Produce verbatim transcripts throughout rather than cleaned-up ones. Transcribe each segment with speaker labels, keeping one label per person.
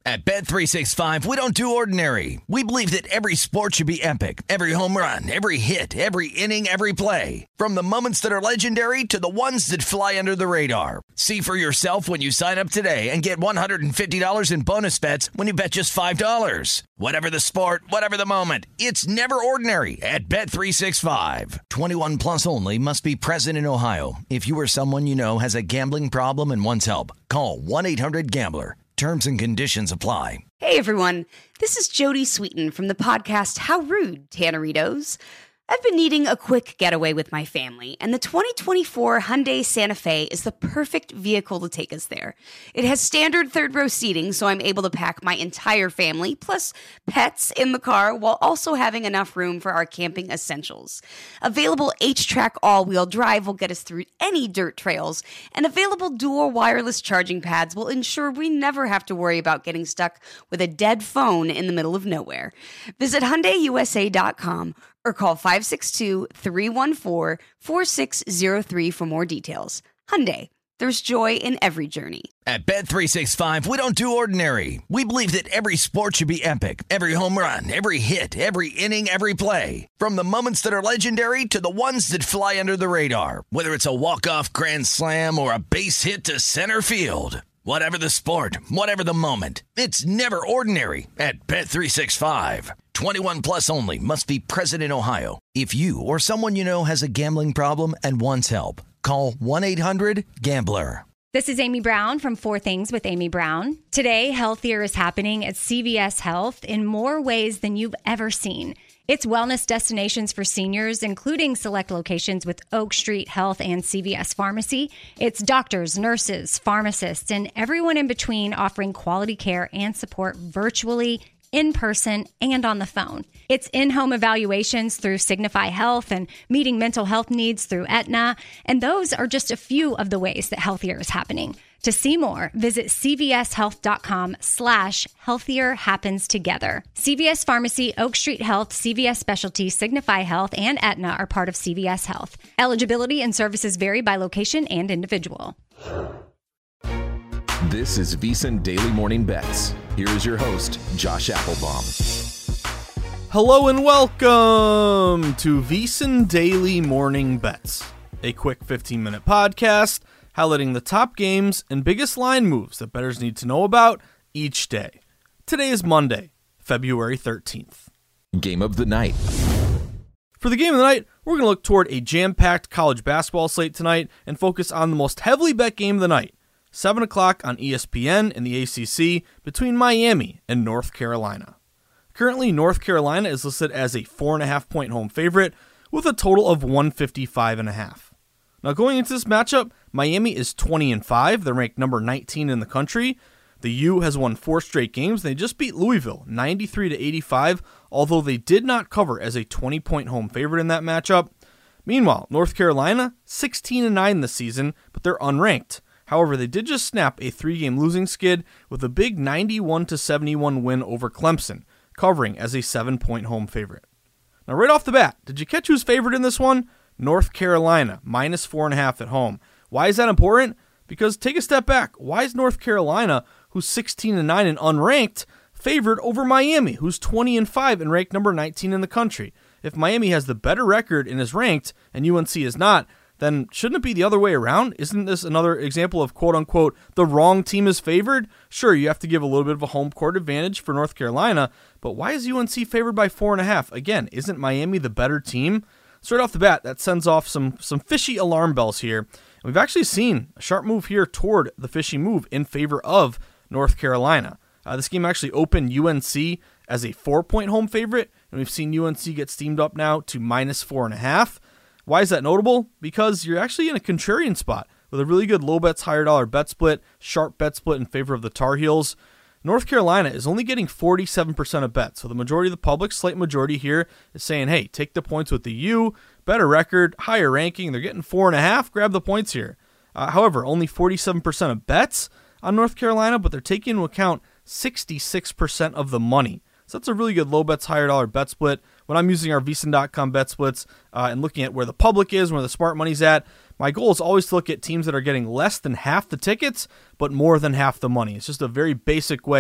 Speaker 1: At Bet three sixty-five, we don't do ordinary. We believe that every sport should be epic. Every home run, every hit, every inning, every play. From the moments that are legendary to the ones that fly under the radar. See for yourself when you sign up today and get one hundred fifty dollars in bonus bets when you bet just five dollars. Whatever the sport, whatever the moment, it's never ordinary at Bet three sixty-five. twenty-one plus only. Must be present in Ohio. If you or someone you know has a gambling problem and wants help, call one eight hundred gambler. Terms and conditions apply.
Speaker 2: Hey everyone, this is Jody Sweeten from the podcast How Rude, Tanneritos. I've been needing a quick getaway with my family, and the twenty twenty-four Hyundai Santa Fe is the perfect vehicle to take us there. It has standard third-row seating, so I'm able to pack my entire family, plus pets, in the car, while also having enough room for our camping essentials. Available H-Track all-wheel drive will get us through any dirt trails, and available dual wireless charging pads will ensure we never have to worry about getting stuck with a dead phone in the middle of nowhere. Visit Hyundai U S A dot com or call five six two, three one four, four six zero three for more details. Hyundai, there's joy in every journey.
Speaker 1: At Bet three sixty-five, we don't do ordinary. We believe that every sport should be epic. Every home run, every hit, every inning, every play. From the moments that are legendary to the ones that fly under the radar. Whether it's a walk-off grand slam or a base hit to center field. Whatever the sport, whatever the moment, it's never ordinary at Bet three sixty-five. twenty-one plus only. Must be present in Ohio. If you or someone you know has a gambling problem and wants help, call one eight hundred gambler.
Speaker 3: This is Amy Brown from Four Things with Amy Brown. Today, healthier is happening at C V S Health in more ways than you've ever seen. It's wellness destinations for seniors, including select locations with Oak Street Health and C V S Pharmacy. It's doctors, nurses, pharmacists, and everyone in between offering quality care and support virtually, in person, and on the phone. It's in-home evaluations through Signify Health and meeting mental health needs through Aetna. And those are just a few of the ways that healthier is happening. To see more, visit cvshealth.com slash healthier happens together. C V S Pharmacy, Oak Street Health, C V S Specialty, Signify Health, and Aetna are part of C V S Health. Eligibility and services vary by location and individual.
Speaker 4: This is VSiN Daily Morning Bets. Here is your host, Josh Applebaum.
Speaker 5: Hello and welcome to VSiN Daily Morning Bets, a quick fifteen-minute podcast highlighting the top games and biggest line moves that bettors need to know about each day. Today is Monday, February thirteenth.
Speaker 4: Game of the night.
Speaker 5: For the game of the night, we're going to look toward a jam-packed college basketball slate tonight and focus on the most heavily bet game of the night, seven o'clock on E S P N and the A C C between Miami and North Carolina. Currently, North Carolina is listed as a four and a half point home favorite with a total of one fifty-five and a half. Now, going into this matchup, Miami is twenty and five. They're ranked number nineteen in the country. The U has won four straight games. They just beat Louisville ninety-three to eighty-five, although they did not cover as a twenty point home favorite in that matchup. Meanwhile, North Carolina, sixteen and nine this season, but they're unranked. However, they did just snap a three-game losing skid with a big ninety-one to seventy-one win over Clemson, covering as a seven point home favorite. Now, right off the bat, did you catch who's favored in this one? North Carolina, minus four and a half at home. Why is that important? Because take a step back. Why is North Carolina, who's sixteen and nine and unranked, favored over Miami, who's twenty and five and ranked number nineteen in the country? If Miami has the better record and is ranked, and U N C is not, then shouldn't it be the other way around? Isn't this another example of quote-unquote the wrong team is favored? Sure, you have to give a little bit of a home court advantage for North Carolina, but why is U N C favored by four and a half? Again, isn't Miami the better team? Straight off the bat, that sends off some some fishy alarm bells here. And we've actually seen a sharp move here toward the fishy move in favor of North Carolina. Uh, this game actually opened U N C as a four-point home favorite, and we've seen U N C get steamed up now to minus four and a half. Why is that notable? Because you're actually in a contrarian spot with a really good low bets, higher dollar bet split, sharp bet split in favor of the Tar Heels. North Carolina is only getting forty-seven percent of bets, so the majority of the public, slight majority here, is saying, hey, take the points with the U, better record, higher ranking, they're getting four and a half, grab the points here. Uh, however, only forty-seven percent of bets on North Carolina, but they're taking into account sixty-six percent of the money. So that's a really good low bets, higher dollar bet split. When I'm using our V S I N dot com bet splits uh, and looking at where the public is, where the smart money's at, my goal is always to look at teams that are getting less than half the tickets, but more than half the money. It's just a very basic way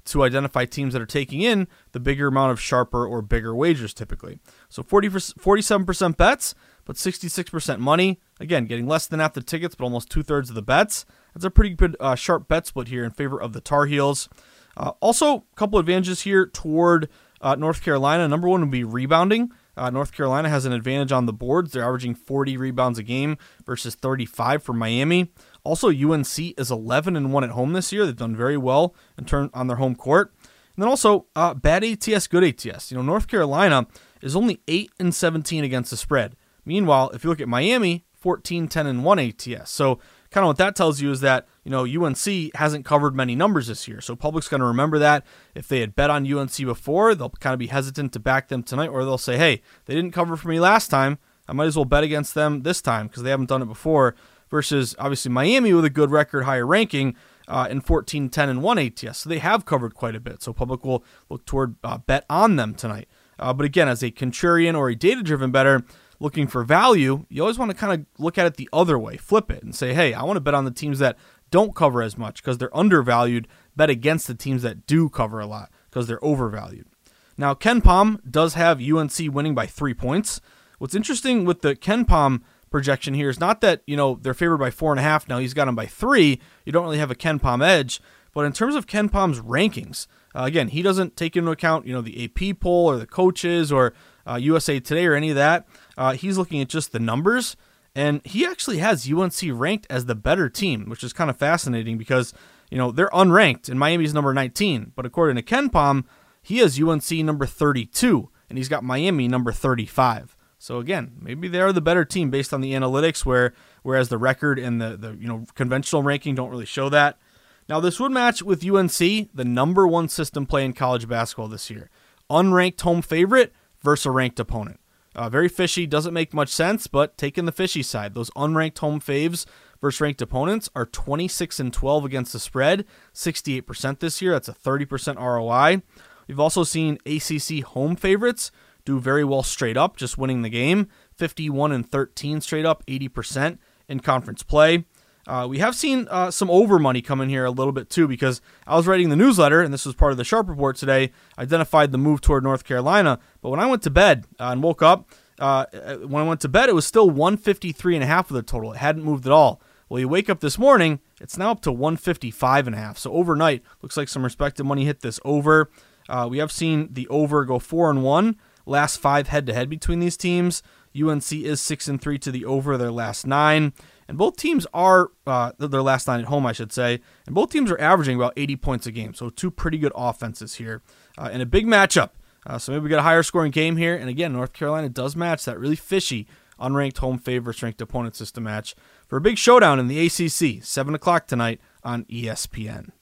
Speaker 5: to identify teams that are taking in the bigger amount of sharper or bigger wagers typically. So forty, forty-seven percent bets, but sixty-six percent money. Again, getting less than half the tickets, but almost two-thirds of the bets. That's a pretty good uh, sharp bet split here in favor of the Tar Heels. Uh, also, a couple advantages here toward uh, North Carolina. Number one would be rebounding. Uh, North Carolina has an advantage on the boards. They're averaging forty rebounds a game versus thirty-five for Miami. Also, U N C is eleven and one at home this year. They've done very well in turn on their home court. And then also, uh, bad A T S, good A T S. You know, North Carolina is only eight and seventeen against the spread. Meanwhile, if you look at Miami, fourteen, ten, and one A T S. So kind of what that tells you is that, you know, U N C hasn't covered many numbers this year. So public's going to remember that. If they had bet on U N C before, they'll kind of be hesitant to back them tonight, or they'll say, hey, they didn't cover for me last time. I might as well bet against them this time because they haven't done it before. Versus, obviously, Miami with a good record, higher ranking, uh, in fourteen, ten, and one A T S. So they have covered quite a bit. So public will look toward uh, bet on them tonight. Uh, but again, as a contrarian or a data-driven bettor looking for value, you always want to kind of look at it the other way, flip it, and say, hey, I want to bet on the teams that don't cover as much because they're undervalued, bet against the teams that do cover a lot because they're overvalued. Now, KenPom does have U N C winning by three points. What's interesting with the KenPom projection here is not that, you know, they're favored by four and a half. Now he's got them by three. You don't really have a KenPom edge. But in terms of KenPom's rankings, uh, again, he doesn't take into account, you know, the A P poll or the coaches or uh, U S A Today or any of that. Uh, he's looking at just the numbers, and he actually has U N C ranked as the better team, which is kind of fascinating because, you know, they're unranked and Miami's number nineteen. But according to KenPom, he has U N C number thirty-two, and he's got Miami number thirty-five. So again, maybe they are the better team based on the analytics, where whereas the record and the, the you know conventional ranking don't really show that. Now this would match with U N C, the number one system play in college basketball this year. Unranked home favorite versus a ranked opponent. Uh, very fishy, doesn't make much sense, but taking the fishy side, those unranked home faves versus ranked opponents are twenty-six and twelve against the spread, sixty-eight percent this year. That's a thirty percent R O I. We've also seen A C C home favorites do very well straight up, just winning the game, fifty-one and thirteen straight up, eighty percent in conference play. Uh, we have seen uh, some over money come in here a little bit too, because I was writing the newsletter, and this was part of the Sharp Report today, identified the move toward North Carolina. But when I went to bed uh, and woke up, uh, when I went to bed, it was still one fifty-three and a half of the total. It hadn't moved at all. Well, you wake up this morning, it's now up to one fifty-five and a half. So overnight, looks like some respected money hit this over. Uh, we have seen the over go four and one. Last five head-to-head between these teams. U N C is six and three to the over their last nine, and both teams are uh, their last nine at home, I should say. And both teams are averaging about eighty points a game, so two pretty good offenses here, uh, and a big matchup. Uh, so maybe we get a higher scoring game here. And again, North Carolina does match that really fishy unranked home favorites ranked opponent system match for a big showdown in the A C C, seven o'clock tonight on E S P N.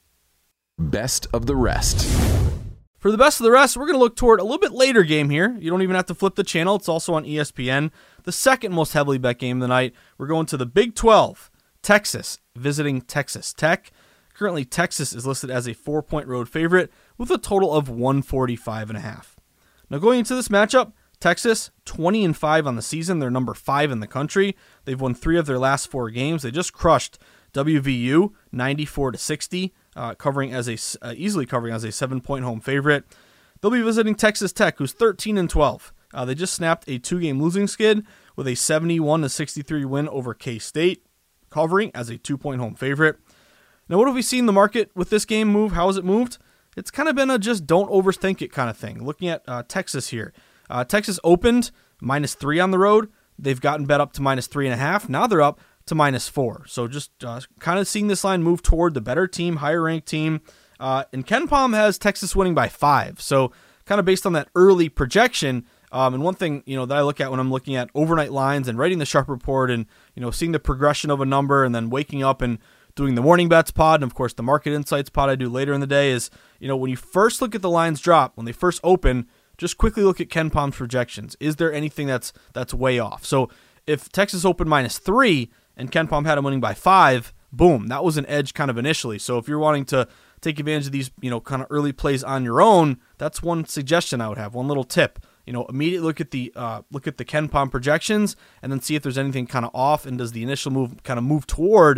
Speaker 4: Best of the rest.
Speaker 5: For the best of the rest, we're going to look toward a little bit later game here. You don't even have to flip the channel. It's also on E S P N. The second most heavily bet game of the night. We're going to the Big twelve. Texas visiting Texas Tech. Currently, Texas is listed as a four-point road favorite with a total of one forty-five and a half. Now, going into this matchup, Texas, twenty and five on the season. They're number five in the country. They've won three of their last four games. They just crushed W V U ninety-four to sixty. Uh, covering as a uh, easily covering as a seven-point home favorite. They'll be visiting Texas Tech, who's thirteen and twelve. Uh, they just snapped a two-game losing skid with a seventy-one to sixty-three win over K-State, covering as a two-point home favorite. Now, what have we seen the market with this game move? How has it moved? It's kind of been a just don't overthink it kind of thing. Looking at uh, Texas here, uh, Texas opened minus three on the road. They've gotten bet up to minus three and a half. Now they're up to minus four. So just uh, kind of seeing this line move toward the better team, higher ranked team. Uh, and KenPom has Texas winning by five. So kind of based on that early projection. Um, and one thing, you know, that I look at when I'm looking at overnight lines and writing the Sharp Report and, you know, seeing the progression of a number and then waking up and doing the morning bets pod and of course the market insights pod I do later in the day is, you know, when you first look at the lines drop, when they first open, just quickly look at KenPom's projections. Is there anything that's, that's way off? So if Texas opened minus three, and KenPom had him winning by five, boom, that was an edge kind of initially. So if you're wanting to take advantage of these, you know, kind of early plays on your own, that's one suggestion I would have, one little tip. You know, immediately look at the uh, look at the KenPom projections and then see if there's anything kind of off and does the initial move kind of move toward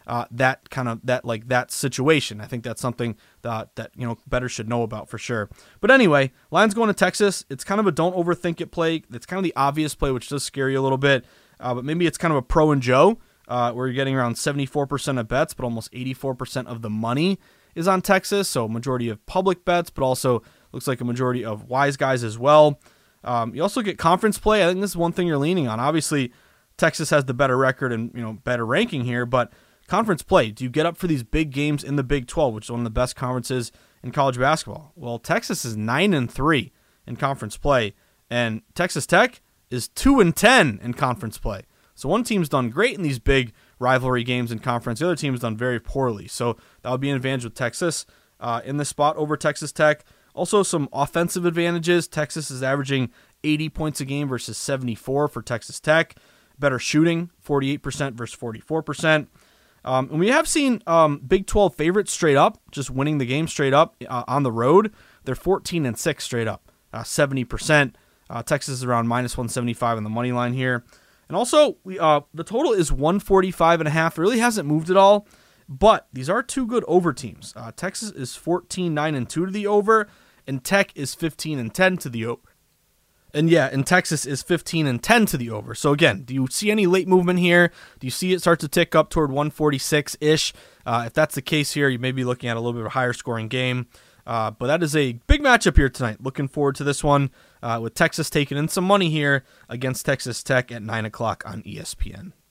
Speaker 5: uh, that kind of that like that situation. I think that's something that that you know better should know about for sure. But anyway, Lions going to Texas. It's kind of a don't overthink it play. It's kind of the obvious play, which does scare you a little bit. Uh, but maybe it's kind of a Pro and Joe, uh, where you're getting around seventy-four percent of bets, but almost eighty-four percent of the money is on Texas. So majority of public bets, but also looks like a majority of wise guys as well. Um, you also get conference play. I think this is one thing you're leaning on. Obviously, Texas has the better record and you know better ranking here, but conference play. Do you get up for these big games in the Big twelve, which is one of the best conferences in college basketball? Well, Texas is nine and three in conference play, and Texas Tech is two and ten in conference play. So one team's done great in these big rivalry games in conference. The other team's done very poorly. So that would be an advantage with Texas uh, in this spot over Texas Tech. Also, some offensive advantages. Texas is averaging eighty points a game versus seventy-four for Texas Tech. Better shooting, forty-eight percent versus forty-four percent. Um, and we have seen um, Big twelve favorites straight up, just winning the game straight up uh, on the road. They're fourteen and six straight up, uh, seventy percent. Uh, Texas is around minus one seventy-five on the money line here. And also, we, uh, the total is one forty-five and a half. It really hasn't moved at all, but these are two good over teams. Uh, Texas is fourteen nine and two to the over, and Tech is fifteen and ten to the over. And yeah, and Texas is fifteen and ten to the over. So again, do you see any late movement here? Do you see it start to tick up toward one forty-six-ish? Uh, if that's the case here, you may be looking at a little bit of a higher scoring game. Uh, but that is a big matchup here tonight. Looking forward to this one uh, with Texas taking in some money here against Texas Tech at nine o'clock on E S P N.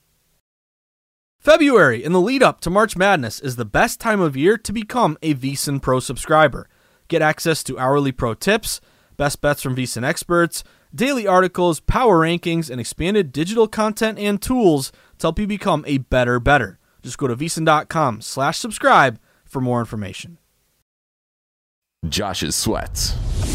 Speaker 5: February, in the lead up to March Madness, is the best time of year to become a VSiN Pro subscriber. Get access to hourly pro tips, best bets from VSiN experts, daily articles, power rankings, and expanded digital content and tools to help you become a better better. Just go to VSiN.com slash subscribe for more information.
Speaker 4: Josh's Sweats.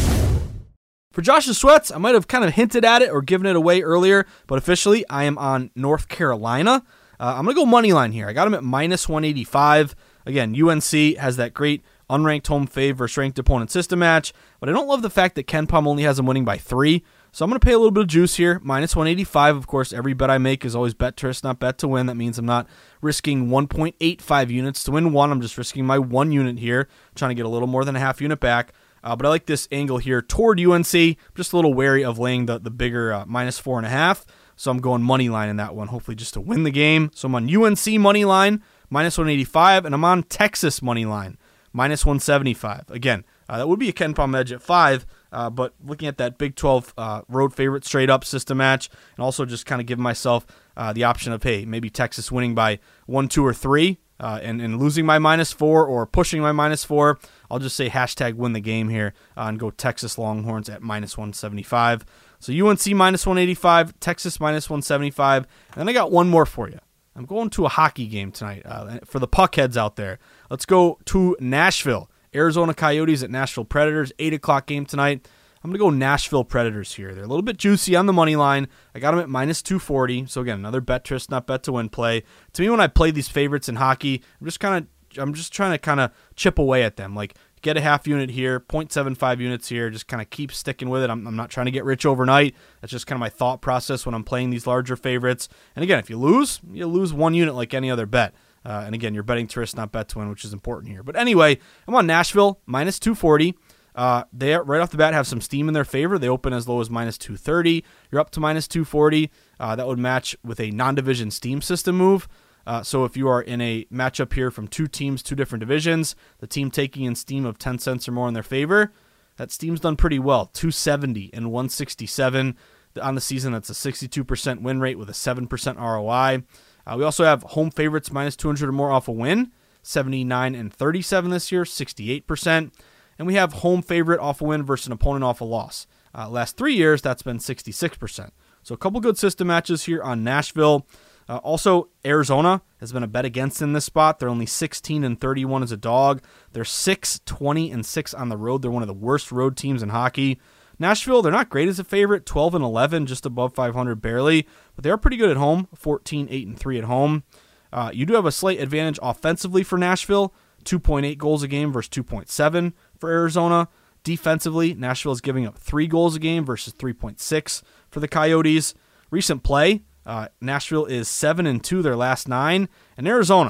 Speaker 5: For Josh's Sweats, I might have kind of hinted at it or given it away earlier, but officially I am on North Carolina. Uh, I'm going to go money line here. I got them at minus one eighty-five. Again, U N C has that great unranked home fave versus ranked opponent system match, but I don't love the fact that KenPom only has them winning by three, so I'm going to pay a little bit of juice here, minus one eighty-five. Of course, every bet I make is always bet to risk, not bet to win. That means I'm not risking one point eight five units to win one. I'm just risking my one unit here, trying to get a little more than a half unit back. Uh, but I like this angle here toward U N C. I'm just a little wary of laying the, the bigger uh, minus four and a half, so I'm going money line in that one, hopefully just to win the game. So I'm on U N C money line, minus one eighty-five, and I'm on Texas money line, minus one seventy-five. Again, uh, that would be a KenPom edge at five, uh, but looking at that Big twelve uh, road favorite straight up system match, and also just kind of giving myself uh, the option of, hey, maybe Texas winning by one, two, or three, uh, and, and losing my minus four or pushing my minus four. I'll just say hashtag win the game here uh, and go Texas Longhorns at minus one seventy-five. So U N C minus one eighty-five, Texas minus one seventy-five, and then I got one more for you. I'm going to a hockey game tonight uh, for the puckheads out there. Let's go to Nashville. Arizona Coyotes at Nashville Predators, eight o'clock game tonight. I'm going to go Nashville Predators here. They're a little bit juicy on the money line. I got them at minus two forty. So again, another bet twist, not bet to win play. To me, when I play these favorites in hockey, I'm just kind of I'm just trying to kind of chip away at them. Like, get a half unit here, zero point seven five units here, just kind of keep sticking with it. I'm, I'm not trying to get rich overnight. That's just kind of my thought process when I'm playing these larger favorites. And again, if you lose, you lose one unit like any other bet. Uh, and again, you're betting to risk, not bet to win, which is important here. But anyway, I'm on Nashville, minus two forty. Uh, they right off the bat have some steam in their favor. They open as low as minus two thirty. You're up to minus two forty. Uh, that would match with a non-division steam system move. Uh, so if you are in a matchup here from two teams, two different divisions, the team taking in steam of ten cents or more in their favor, that steam's done pretty well. two seventy and one sixty-seven on the season. That's a sixty-two percent win rate with a seven percent R O I. Uh, we also have home favorites minus two hundred or more off a win, seventy-nine and thirty-seven this year, sixty-eight percent. And we have home favorite off a win versus an opponent off a loss. Uh, last three years, that's been sixty-six percent. So a couple good system matches here on Nashville. Uh, also, Arizona has been a bet against in this spot. They're only sixteen and thirty-one as a dog. They're six, twenty, and six on the road. They're one of the worst road teams in hockey. Nashville, they're not great as a favorite, twelve and eleven, just above five hundred barely, but they are pretty good at home, fourteen, eight, and three at home. Uh, you do have a slight advantage offensively for Nashville, two point eight goals a game versus two point seven for Arizona. Defensively, Nashville is giving up three goals a game versus three point six for the Coyotes. Recent play, uh, Nashville is seven and two their last nine, and Arizona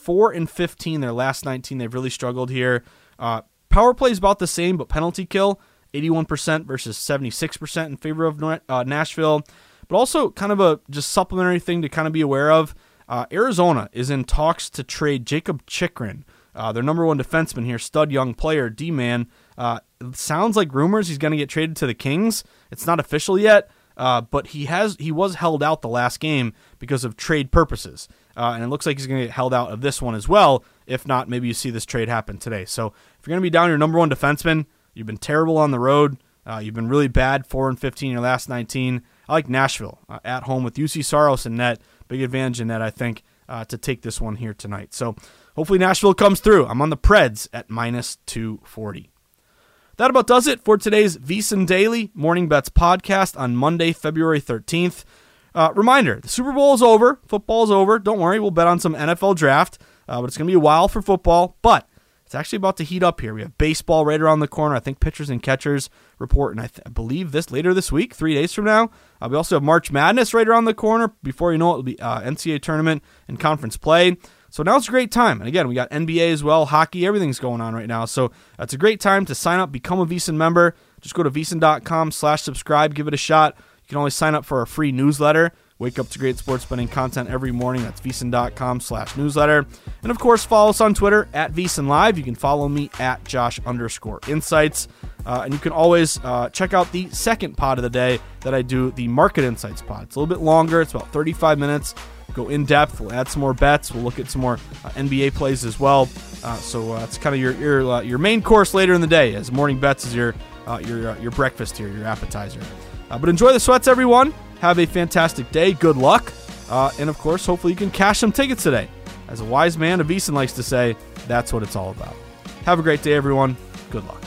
Speaker 5: four and fifteen their last nineteen. They've really struggled here. Uh, power play is about the same, but penalty kill, eighty-one percent versus seventy-six percent in favor of uh, Nashville. But also kind of a just supplementary thing to kind of be aware of. Uh, Arizona is in talks to trade Jacob Chikrin, uh, their number one defenseman here, stud young player, D-man. Uh, it sounds like rumors he's going to get traded to the Kings. It's not official yet, uh, but he has he was held out the last game because of trade purposes. Uh, and it looks like he's going to get held out of this one as well. If not, maybe you see this trade happen today. So if you're going to be down your number one defenseman, you've been terrible on the road, uh, you've been really bad, four and fifteen in your last nineteen. I like Nashville uh, at home with U C Saros and net. Big advantage in that, I think, uh, to take this one here tonight. So hopefully Nashville comes through. I'm on the Preds at minus two forty. That about does it for today's VSiN Daily Morning Bets podcast on Monday, February thirteenth. Uh, reminder, the Super Bowl is over. Football's over. Don't worry, we'll bet on some N F L draft, uh, but it's going to be a while for football. But it's actually about to heat up here. We have baseball right around the corner. I think pitchers and catchers report, and I, th- I believe this later this week, three days from now. Uh, we also have March Madness right around the corner. Before you know it, it'll be uh, N C double A tournament and conference play. So now's a great time. And again, we got N B A as well, hockey, everything's going on right now. So uh, it's a great time to sign up, become a VSiN member. Just go to VSiN.com slash subscribe, give it a shot. You can always sign up for our free newsletter. Wake up to great sports betting content every morning. That's VSiN.com slash newsletter. And of course, follow us on Twitter at VSiN Live. You can follow me at Josh underscore Insights. Uh, and you can always uh, check out the second pod of the day that I do, the Market Insights pod. It's a little bit longer. It's about thirty-five minutes. Go in depth. We'll add some more bets. We'll look at some more uh, N B A plays as well. Uh, so uh, it's kind of your your, uh, your main course later in the day, as morning bets is your uh, your uh, your breakfast here, your appetizer. Uh, but enjoy the sweats, everyone. Have a fantastic day. Good luck. Uh, and, of course, hopefully you can cash some tickets today. As a wise man of VSiN likes to say, that's what it's all about. Have a great day, everyone. Good luck.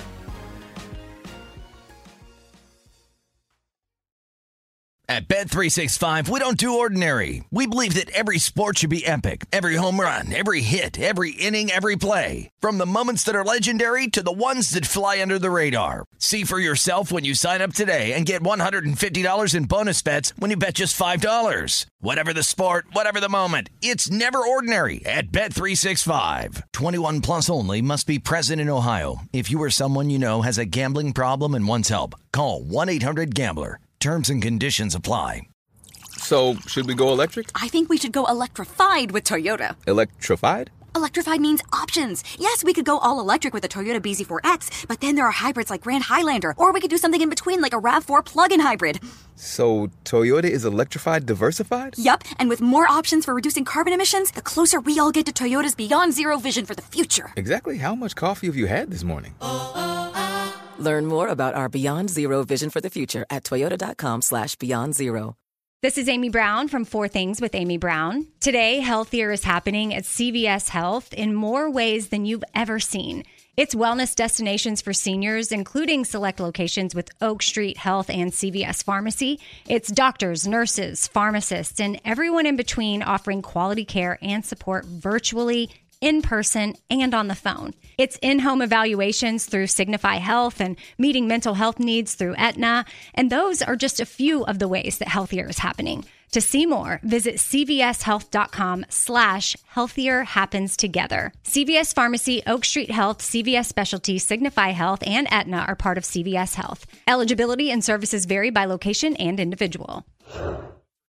Speaker 1: At Bet three sixty-five, we don't do ordinary. We believe that every sport should be epic. Every home run, every hit, every inning, every play. From the moments that are legendary to the ones that fly under the radar. See for yourself when you sign up today and get one hundred fifty dollars in bonus bets when you bet just five dollars. Whatever the sport, whatever the moment, it's never ordinary at Bet three sixty-five. twenty-one plus only. Must be present in Ohio. If you or someone you know has a gambling problem and wants help, call one eight hundred gambler. Terms and conditions apply.
Speaker 6: So, should we go electric?
Speaker 7: I think we should go electrified with Toyota.
Speaker 6: Electrified?
Speaker 7: Electrified means options. Yes, we could go all electric with the Toyota B Z four X, but then there are hybrids like Grand Highlander, or we could do something in between like a RAV four plug-in hybrid.
Speaker 6: So, Toyota is electrified diversified?
Speaker 7: Yup, and with more options for reducing carbon emissions, the closer we all get to Toyota's Beyond Zero vision for the future.
Speaker 6: Exactly how much coffee have you had this morning?
Speaker 8: Learn more about our Beyond Zero vision for the future at toyota.com slash beyond zero.
Speaker 3: This is Amy Brown from Four Things with Amy Brown. Today, healthier is happening at C V S Health in more ways than you've ever seen. It's wellness destinations for seniors, including select locations with Oak Street Health and C V S Pharmacy. It's doctors, nurses, pharmacists, and everyone in between offering quality care and support virtually, in person, and on the phone. It's in-home evaluations through Signify Health and meeting mental health needs through Aetna. And those are just a few of the ways that healthier is happening. To see more, visit cvshealth.com slash healthier happens together. C V S Pharmacy, Oak Street Health, C V S Specialty, Signify Health, and Aetna are part of C V S Health. Eligibility and services vary by location and individual.